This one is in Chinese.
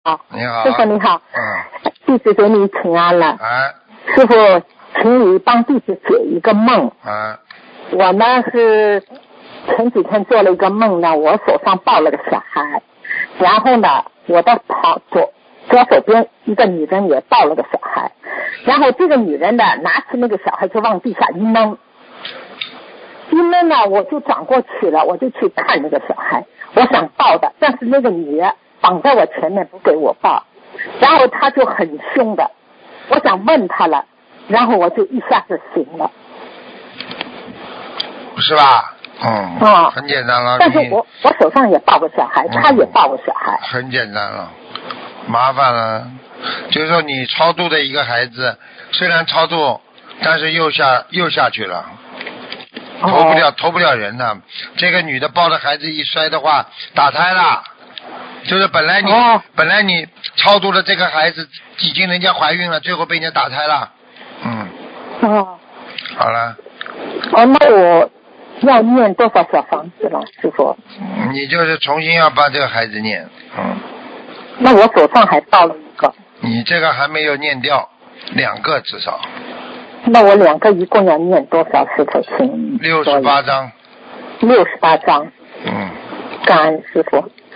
你好， 师傅你好，弟子给你请安了。师傅，请你帮弟子解一个梦。我呢是前几天做了一个梦呢，我手上抱了个小孩，然后呢我的左手边一个女人也抱了个小孩，然后这个女人呢拿起那个小孩就往地下一扔呢，我就转过去了，我就去看那个小孩，我想抱的，但是那个女人绑在我前面不给我抱，然后她就很凶的，我想问她了，然后我就一下子醒了， 是吧？很简单了。 但是我手上也抱个小孩，她也抱个小孩。很简单了，麻烦了，就是说你超度的一个孩子，虽然超度，但是又下去了。投不了人的。这个女的抱着孩子一摔的话，打胎了。就是本来你超度了这个孩子，已经人家怀孕了，最后被人家打胎了。好了。 那我要念多少小房子了，师傅？ 你就是重新要把这个孩子念。 那我手上还抱了一个。 你这个还没有念掉，2个至少。 那我2个一共要念多少，师傅？请 68章。 68章。感恩师傅。